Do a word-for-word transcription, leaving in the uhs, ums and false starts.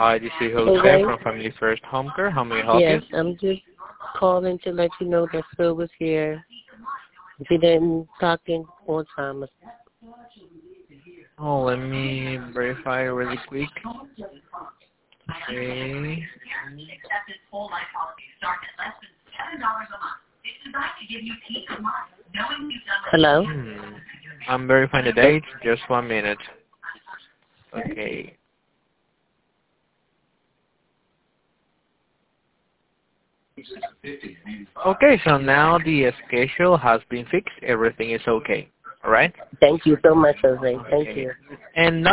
Hi, this is Jose Okay. from Family First Home Care. How may I help you? Yes, I'm just calling to let you know that Phil was here. If he didn't talk in on time. Oh, let me verify really quick. Okay. Hello? Hmm. I'm verifying the date. Just one minute. Okay. Okay, so now the schedule has been fixed. Everything is okay. All right? Thank you so much, Jose. Thank Okay. you. And